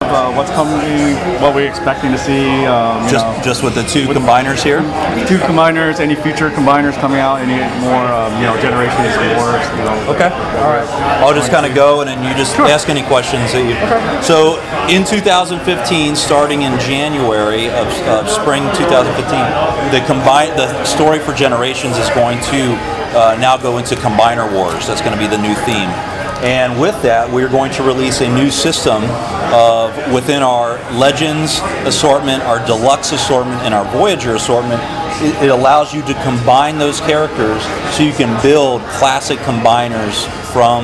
what's coming, what we're expecting to see. Just with the two combiners here? Two combiners, any future combiners coming out, any more, generations, wars. Okay. All right. I'll just kind of go, and then you just ask any questions that you. Okay. So in 2015, starting in January of spring 2015, the story for Generations is going to now go into Combiner Wars. That's going to be the new theme. And with that, we're going to release a new system within our Legends assortment, our Deluxe assortment, and our Voyager assortment. It allows you to combine those characters so you can build classic combiners from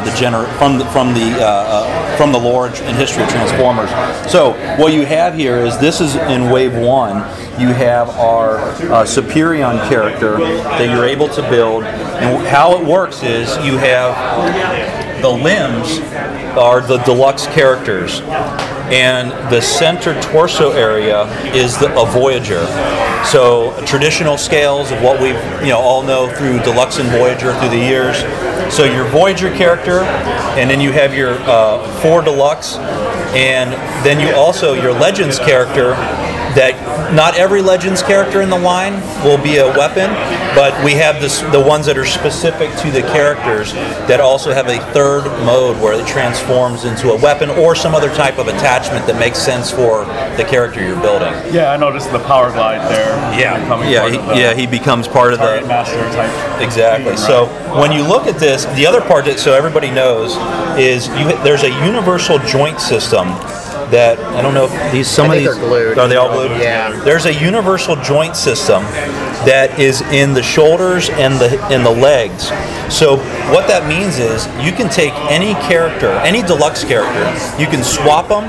the lore and history of Transformers. So what you have here is, this is in Wave 1. You have our Superion character that you're able to build, and how it works is you have the limbs are the Deluxe characters, and the center torso area is a Voyager. So traditional scales of what we all know through Deluxe and Voyager through the years. So your Voyager character, and then you have your 4 Deluxe, and then you also your Legends character. That not every Legends character in the line will be a weapon, but we have the ones that are specific to the characters that also have a third mode where it transforms into a weapon or some other type of attachment that makes sense for the character you're building. Yeah, I noticed the power glide there. He becomes part of the master type. Exactly. Right. So when you look at this, the other part that so everybody knows is there's a universal joint system. That I don't know if these are glued. Are they all glued? Yeah. There's a universal joint system that is in the shoulders and the legs. So what that means is you can take any character, any Deluxe character, you can swap them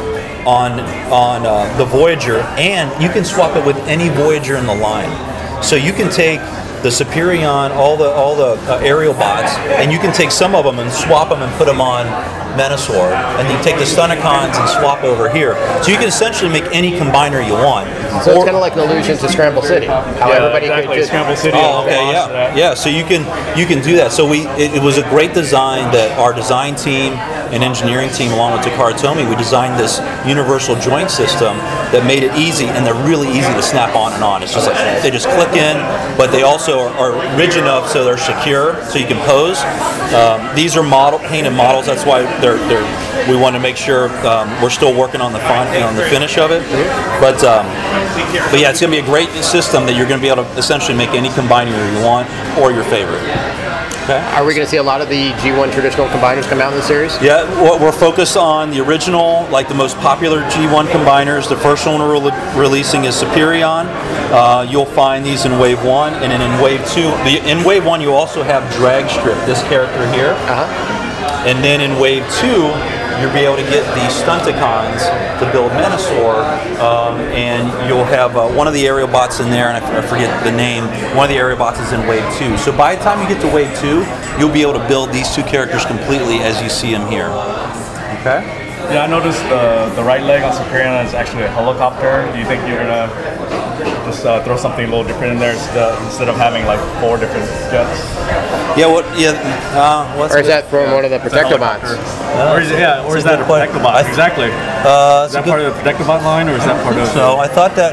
on the Voyager, and you can swap it with any Voyager in the line. So you can take the Superion, all the aerial bots, and you can take some of them and swap them and put them on Menasor, and you take the Stunicons and swap over here. So you can essentially make any combiner you want. So it's kind of like an allusion to Scramble City. How everybody could just Scramble City. Oh, okay, yeah. So you can do that. So it was a great design that our design team and engineering team, along with Takara Tomy, we designed this universal joint system that made it easy, and they're really easy to snap on and on. It's just like they just click in, but they also are rigid enough so they're secure, so you can pose. These are painted models. That's why we want to make sure we're still working on the on the finish of it. But yeah, it's going to be a great system that you're going to be able to essentially make any combiner you want or your favorite. Okay. Are we going to see a lot of the G1 traditional combiners come out in the series? Yeah, we're focused on the original, like the most popular G1 combiners. The first one we're releasing is Superion. You'll find these in Wave 1, and then in Wave 2. In Wave 1, you also have Dragstrip, this character here. And then in Wave 2, you'll be able to get the Stunticons to build Menasor, and you'll have one of the aerial bots in there, and I forget the name. One of the aerial bots is in Wave 2. So by the time you get to Wave 2, you'll be able to build these two characters completely as you see them here. Okay? Yeah, I noticed the right leg on Superion is actually a helicopter. Do you think you're going to just throw something a little different in there instead of having like 4 different jets? Yeah, or is that from one of the Protectobots? Or is that a Protectobot? Exactly. Is that part of the Protectobot line, or is that part of? So I thought that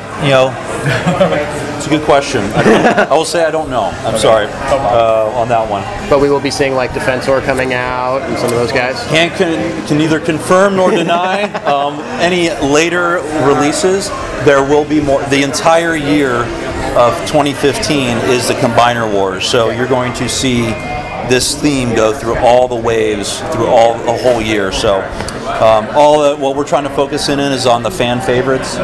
it's a good question. I will say I don't know. I'm sorry on that one. But we will be seeing like Defensor coming out and some of those guys. Can neither confirm nor deny any later releases. There will be more. The entire year of 2015 is the Combiner Wars. So you're going to see this theme go through all the waves through a whole year. So what we're trying to focus in is on the fan favorites.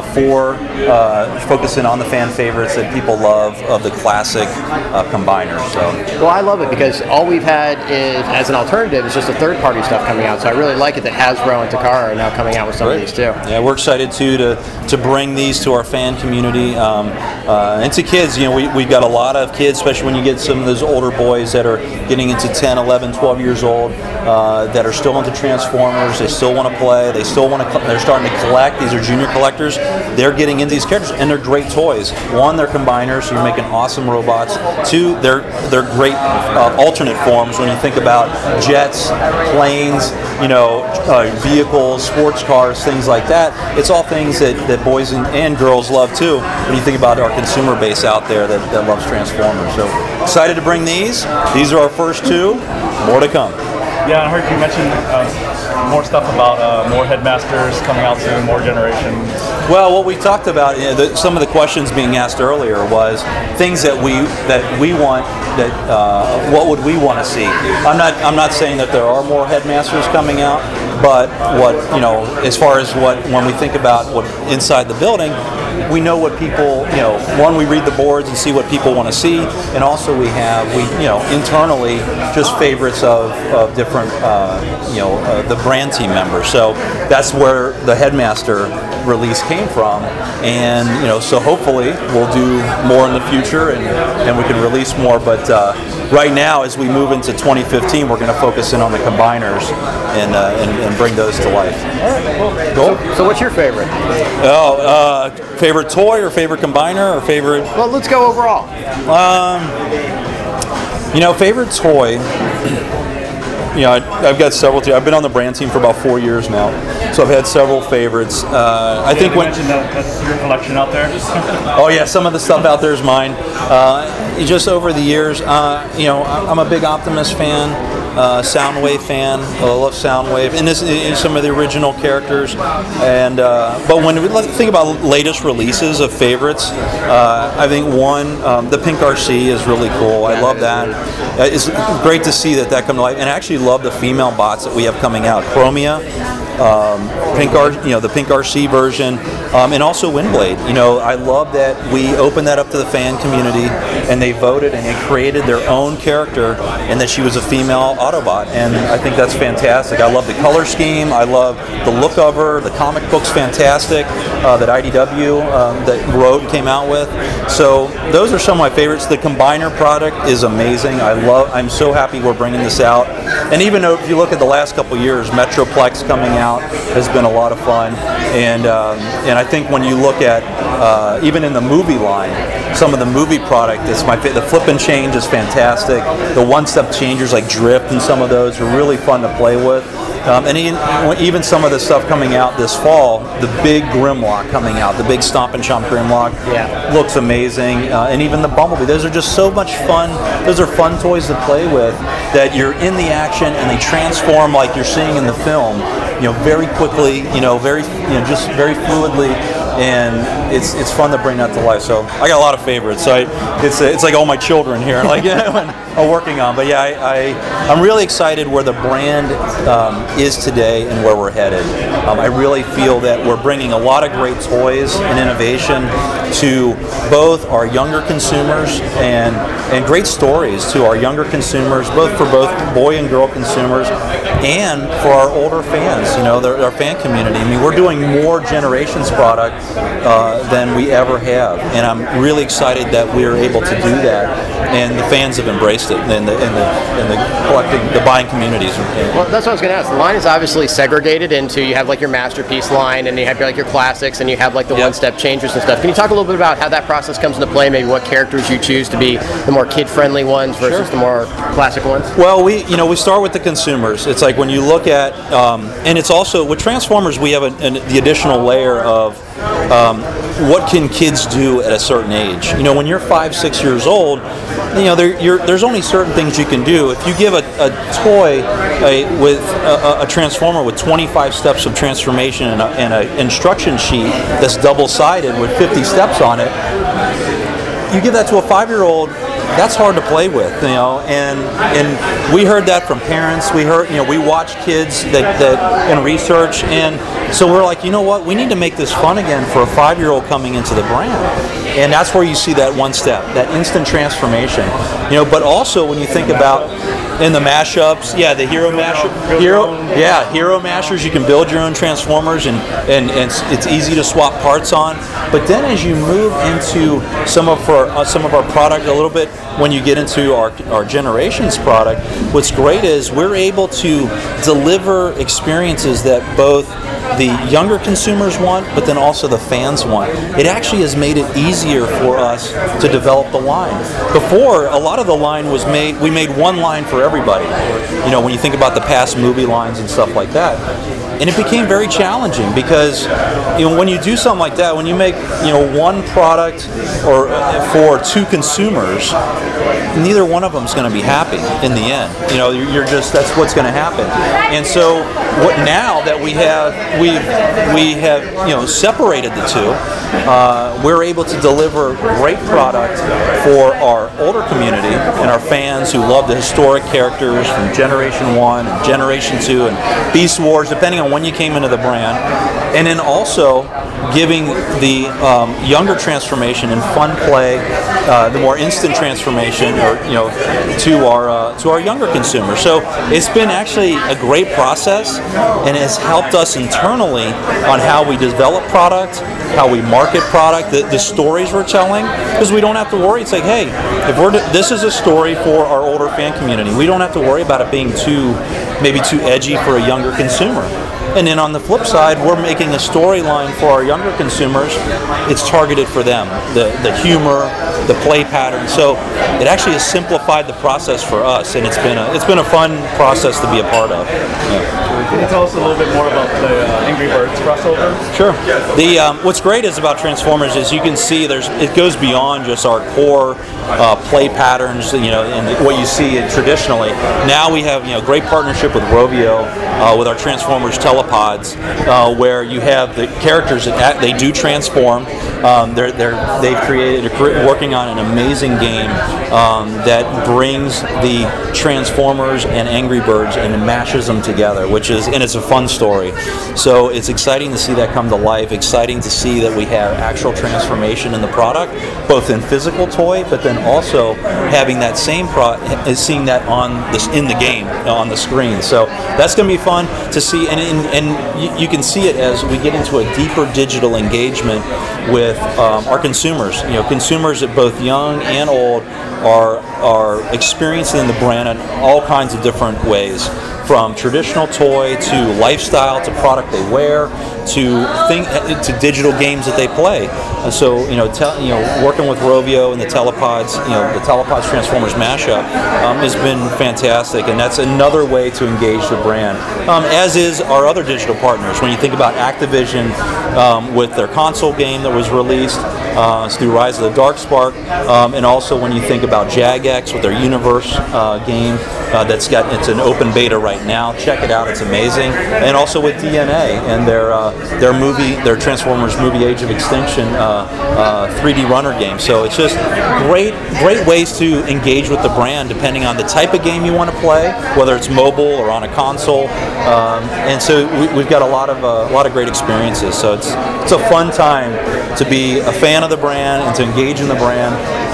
Focusing on the fan favorites that people love of the classic combiners. So. Well, I love it because all we've had is, as an alternative, is just the third-party stuff coming out. So I really like it that Hasbro and Takara are now coming out with some of these too. Yeah, we're excited too to bring these to our fan community and to kids. We've got a lot of kids, especially when you get some of those older boys that are getting into 10, 11, 12 years old that are still into Transformers. They still want to play. They still want to. They're starting to collect. These are junior collectors. They're getting into these characters, and they're great toys. One, they're combiners, so you're making awesome robots. Two, they're great alternate forms when you think about jets, planes, vehicles, sports cars, things like that. It's all things that boys and girls love too. When you think about our consumer base out there that loves Transformers. So excited to bring these. These are our first two. More to come. Yeah, I heard you mention more stuff about more headmasters coming out soon, more generations. Well, what we talked about, some of the questions being asked earlier was things that we want. What would we want to see? I'm not saying that there are more headmasters coming out, but as far as when we think about what inside the building, we know what people, one, we read the boards and see what people want to see, and also we internally just favorites of different, the brand team members. So that's where the headmaster release came from, and so hopefully we'll do more in the future and we can release more. But right now, as we move into 2015, we're going to focus in on the combiners and bring those to life. All right, cool. So what's your favorite? Favorite toy or favorite combiner or favorite? Well, let's go overall. Favorite toy. I've got several. I've been on the brand team for about 4 years now, so I've had several favorites. I think you mentioned that's your collection out there. Oh yeah, some of the stuff out there is mine. Just over the years, I'm a big Optimus fan. Soundwave fan. I love Soundwave, and this is some of the original characters. And but when we think about latest releases of favorites, I think one, the Pink RC is really cool. I love that. It's great to see that come to life, and I actually love the female bots that we have coming out. Chromia, the Pink RC version, and also Windblade. I love that we opened that up to the fan community, and they voted and they created their own character, and that she was a female Autobot, and I think that's fantastic. I love the color scheme. I love the look of her. The comic book's fantastic that IDW that wrote and came out with. So those are some of my favorites. The combiner product is amazing. I'm so happy we're bringing this out. And even though if you look at the last couple of years, Metroplex coming out has been a lot of fun. And I think when you look at even in the movie line, some of the movie product is the flip and change is fantastic. The one-step changers like Drift and some of those are really fun to play with. And even some of the stuff coming out this fall, the big Grimlock coming out, the big Stomp and Chomp Grimlock, looks amazing. And even the Bumblebee, those are just so much fun. Those are fun toys to play with, that you're in the action and they transform like you're seeing in the film, very quickly, just very fluidly. And it's fun to bring that to life. So I got a lot of favorites. So it's like all my children here, I'm working on. But yeah, I'm really excited where the brand is today and where we're headed. I really feel that we're bringing a lot of great toys and innovation to both our younger consumers and great stories to our younger consumers, both boy and girl consumers, and for our older fans. Our fan community. I mean, we're doing more Generations product than we ever have, and I'm really excited that we're able to do that, and the fans have embraced it, and the collecting, the buying communities. Well, that's what I was going to ask. The line is obviously segregated into, you have like your masterpiece line, and you have like your classics, and you have like the one-step changers and stuff. Can you talk a little bit about how that process comes into play? Maybe what characters you choose to be the more kid-friendly ones versus the more classic ones? Well, we start with the consumers. It's like when you look at, and it's also with Transformers, we have the additional layer of what can kids do at a certain age. When you're 5-6 years old, there's only certain things you can do. If you give a toy with a Transformer with 25 steps of transformation and an instruction sheet that's double-sided with 50 steps on it, you give that to a 5-year-old, that's hard to play with, and we heard that from parents. We watched kids that in research, and so we're like, what? We need to make this fun again for a 5-year-old coming into the brand, and that's where you see that one step, that instant transformation, But also when you think about in the mashups, the hero mashup, hero mashers, you can build your own Transformers, and it's easy to swap parts on. But then as you move into some of our product a little bit when you get into our Generations product, what's great is we're able to deliver experiences that both the younger consumers want, but then also the fans want. It actually has made it easier for us to develop the line. Before, a lot of the line was we made one line for everybody. You know, when you think about the past movie lines and stuff like that. And it became very challenging because, you know, when you do something like that, when you make, you know, one product or for two consumers, neither one of them is going to be happy in the end. You know, that's what's going to happen. And so now that we have you know, separated the two, we're able to deliver great product for our older community and our fans who love the historic characters from Generation 1 and Generation 2 and Beast Wars, depending on when you came into the brand, and then also giving the younger transformation and fun play, the more instant transformation, or you know, to our younger consumers. So it's been actually a great process, and it has helped us internally on how we develop product, how we market product, the stories we're telling, because we don't have to worry. It's like, hey, this is a story for our older fan community. We don't have to worry about it being maybe too edgy for a younger consumer. And then on the flip side, we're making a storyline for our younger consumers. It's targeted for them, the humor, the play pattern. So it actually has simplified the process for us, and it's been a fun process to be a part of. Yeah. Can you tell us a little bit more about the Angry Birds crossover? Sure. What's great is about Transformers is you can see it goes beyond just our core play patterns, you know, and what you see traditionally. Now we have, you know, great partnership with Rovio with our Transformers telepods, where you have the characters that they do transform. They're working on an amazing game that brings the Transformers and Angry Birds and mashes them together, and it's a fun story. So it's exciting to see that come to life. Exciting to see that we have actual transformation in the product, both in physical toy, but then also having that same seeing that in the game on the screen. So that's going to be fun to see, and you can see it as we get into a deeper digital engagement with our consumers. You know, consumers that both young and old are experiencing the brand in all kinds of different ways, from traditional toy to lifestyle to product they wear to digital games that they play. And so, you know, working with Rovio and the telepods, you know, the telepods Transformers mashup has been fantastic, and that's another way to engage the brand. As is our other digital partners. When you think about Activision with their console game that was released through Rise of the Darkspark, and also when you think about Jagex with their Universe game it's an open beta right now. Check it out, it's amazing. And also with DNA and their Transformers movie Age of Extinction 3D runner game. So it's just great ways to engage with the brand depending on the type of game you want to play, whether it's mobile or on a console. And so we've got a lot of great experiences. So it's a fun time to be a fan of the brand and to engage in the brand,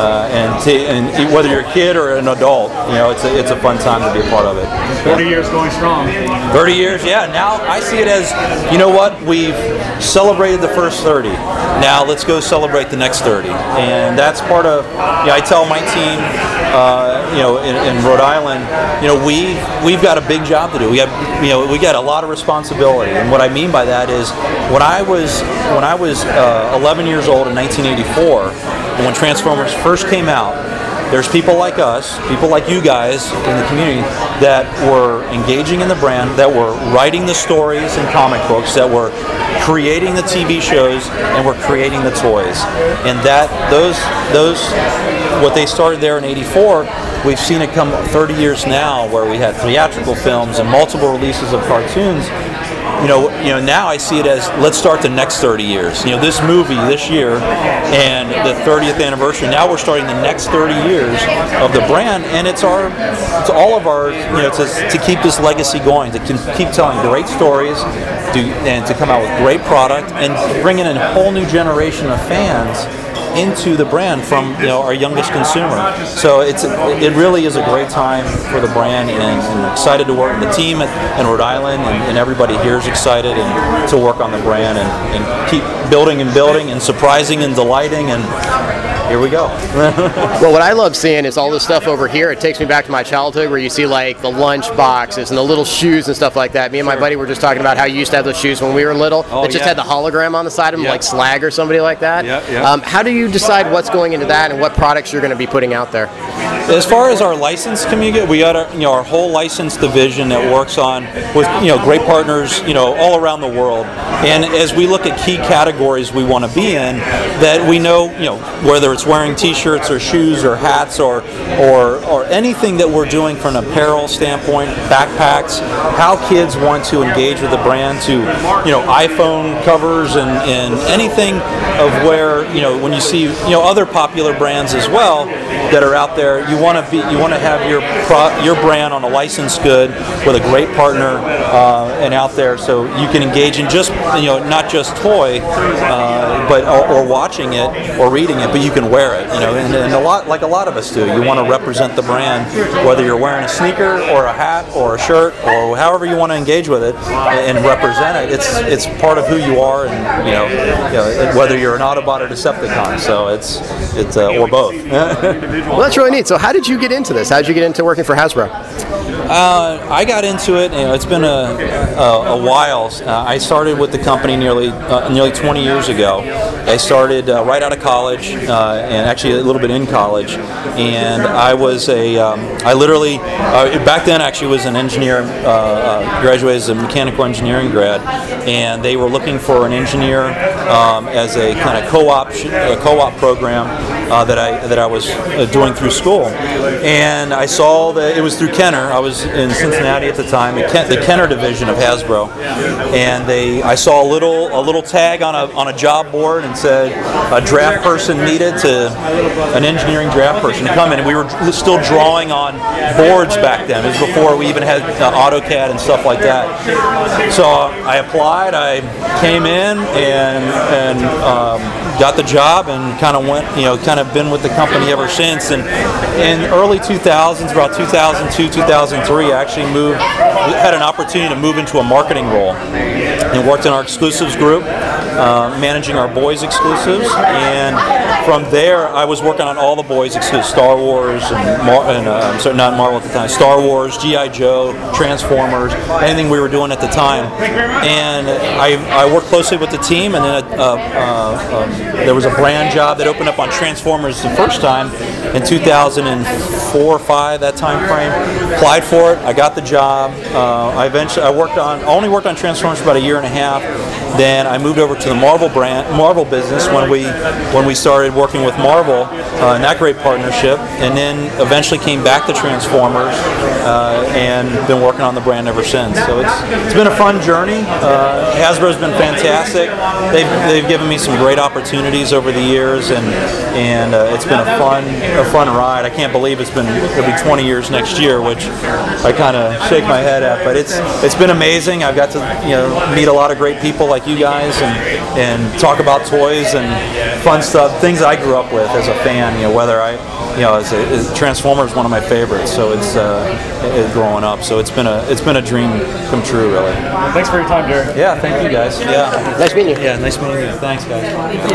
and whether you're a kid or an adult, you know, it's a fun time to be a part of it. 30 years going strong. 30 years, yeah. Now I see it as, you know what, we've celebrated the first 30. Now let's go celebrate the next 30. And that's part of, you know, I tell my team, you know, in Rhode Island, you know, we've got a big job to do. We got a lot of responsibility. And what I mean by that is when I was 11 years old in 1984, and when Transformers first came out, there's people like us, people like you guys in the community that were engaging in the brand, that were writing the stories and comic books, that were creating the TV shows, and were creating the toys. And that those what they started there in '84, we've seen it come 30 years now, where we had theatrical films and multiple releases of cartoons. You know, now I see it as, let's start the next 30 years. You know, this movie this year and the 30th anniversary, now we're starting the next 30 years of the brand, and it's all of our, you know, to keep this legacy going, to keep telling great stories, and to come out with great product, and bring in a whole new generation of fans into the brand from, you know, our youngest consumer. So it really is a great time for the brand, and I'm excited to work with the team in Rhode Island, and everybody here is excited and to work on the brand and keep building and surprising and delighting, and here we go. Well, what I love seeing is all this stuff over here. It takes me back to my childhood where you see like the lunch boxes and the little shoes and stuff like that. Me and my buddy were just talking about how you used to have those shoes when we were little that just had the hologram on the side of them, like Slag or somebody like that. How do you decide what's going into that and what products you're going to be putting out there? As far as our license community, we got our whole license division that works on with great partners all around the world. And as we look at key categories we want to be in, that we know whether it's wearing T-shirts or shoes or hats or anything that we're doing from an apparel standpoint, backpacks, how kids want to engage with the brand, to iPhone covers and anything of where when you see other popular brands as well that are out there, you want to have your brand on a licensed good with a great partner and out there, so you can engage in just not just toy, but or watching it or reading it, but you can wear it. And a lot of us do. You want to represent the brand, whether you're wearing a sneaker or a hat or a shirt or however you want to engage with it and represent it. It's part of who you are, and whether you're an Autobot or Decepticon. So it's or both. Well, that's really neat. So how did you get into this? How did you get into working for Hasbro? I got into it. It's been a while. I started with the company nearly 20 years ago. I started right out of college, and actually a little bit in college. And I was I literally back then actually was an engineer. Graduated as a mechanical engineering grad, and they were looking for an engineer as a kind of co-op program that I was doing through school. And I saw that it was through Kenner. I was in Cincinnati at the time, the Kenner division of Hasbro, and I saw a little tag on a job board and said a draft person needed an engineering draft person to come in. And we were still drawing on boards back then. It was before we even had AutoCAD and stuff like that. So I applied. I came in and got the job and kind of went, kind of been with the company ever since. And in early 2000s, about 2002, 2003, I actually had an opportunity to move into a marketing role and worked in our exclusives group, managing our boys exclusives. And from there, I was working on all the boys exclusives, Star Wars and not Marvel at the time, Star Wars, G.I. Joe, Transformers, anything we were doing at the time. And I worked closely with the team, and then there was a brand job that opened up on Transformers the first time in 2004 or 5, that time frame. Applied for it. I got the job. I only worked on Transformers for about a year and a half. Then I moved over to the Marvel business when we started working with Marvel in that great partnership, and then eventually came back to Transformers and been working on the brand ever since. So it's been a fun journey. Hasbro's been fantastic. They've given me some great opportunities over the years, and it's been a fun ride. I can't believe it'll be 20 years next year, which I kind of shake my head at. But it's been amazing. I've got to meet a lot of great people like you guys and talk about toys and fun stuff, things I grew up with as a fan. Whether as Transformers is one of my favorites. So it's growing up. So it's been a dream come true, really. Thanks for your time, Jared. Yeah, thank you guys. Yeah, Nice meeting you. Yeah, nice meeting you. Thanks, guys.